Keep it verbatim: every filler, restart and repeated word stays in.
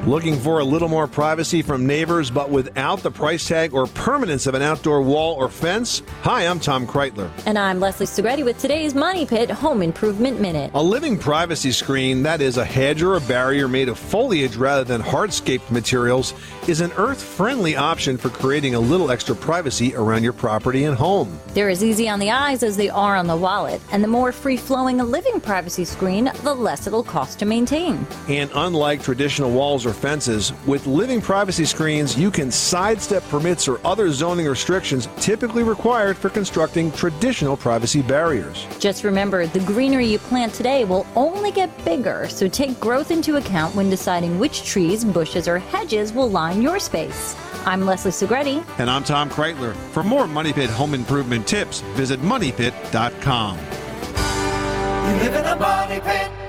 Looking for a little more privacy from neighbors, but without the price tag or permanence of an outdoor wall or fence? Hi, I'm Tom Kreitler. And I'm Leslie Segretti with today's Money Pit Home Improvement Minute. A living privacy screen, that is a hedge or a barrier made of foliage rather than hardscaped materials, is an earth-friendly option for creating a little extra privacy around your property and home. They're as easy on the eyes as they are on the wallet, and the more free-flowing a living privacy screen, the less it'll cost to maintain. And unlike traditional walls or fences, with living privacy screens, you can sidestep permits or other zoning restrictions typically required for constructing traditional privacy barriers. Just remember, the greenery you plant today will only get bigger, so take growth into account when deciding which trees, bushes, or hedges will line your space. I'm Leslie Segretti. And I'm Tom Kreitler. For more Money Pit home improvement tips, visit money pit dot com. You live in a money pit.